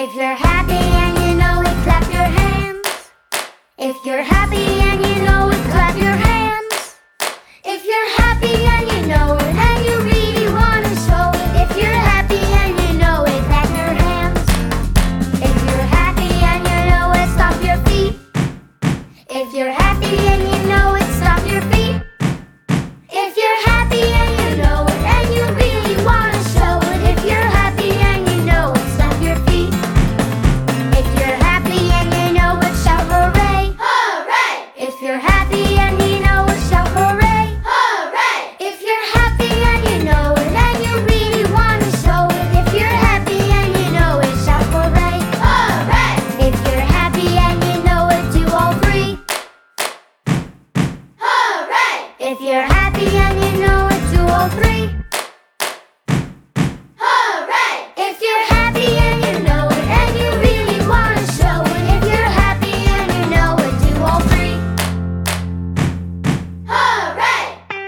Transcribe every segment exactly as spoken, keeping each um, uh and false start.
If you're happy and you know it, clap your hands. If you're happy and you know it, clap your hands. If you're happy and you know it, and you really wanna show it. If you're happy and you know it, clap your hands. If you're happy and you know it, stomp your feet. If you're happy and you know it, stomp your feet. If you're happy and you know it, and you really wanna show it. If you're happy and you know it, stomp your feet. If you're happy and you know it, shout hooray! Hooray! If you're happy and you know it, shout hooray! Hooray! If you're happy and you know it, and you really wanna show it. If you're happy and you know it, shout hooray! Hooray! If you're happy and you know it, do all three. Hooray! If you're happy and you know it, do all three. Hooray! If you're happy and you know it, and you really wanna show it. If you're happy and you know it, do all three. Hooray!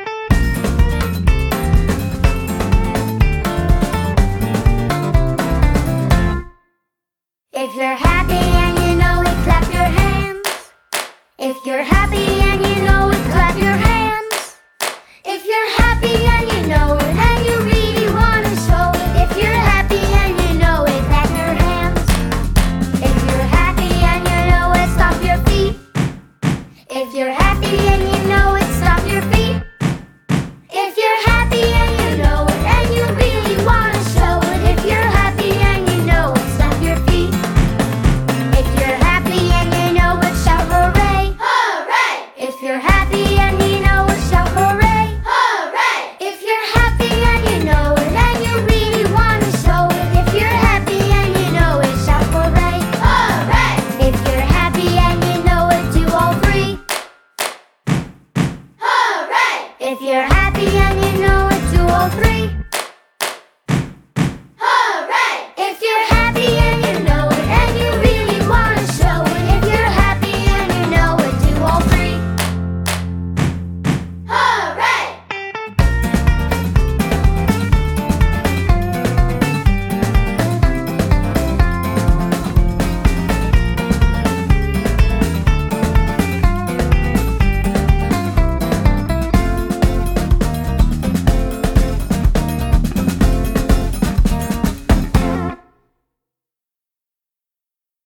If you're happy and you know it, clap your hands. If you're happy and you know it, clap your hands. If you're happy and you know it, and you really wanna show it. If you're happy and you know it, clap your hands. If you're happy and you know it, stomp your feet. If you're happy and you know it, stomp your feet. If you're happy and you know it, and you really wanna show it. If you're happy and you know it, stomp your feet. If you're happy and you know it, shout hooray! Hooray! If you're happy and you know it, shout hooray! Hooray! If you're happy and you know it, and you really wanna show it. If you're happy and you know it, shout hooray! Hooray! If you're happy and you know it, do all three. Hooray! If you're happy and you know it, do all three.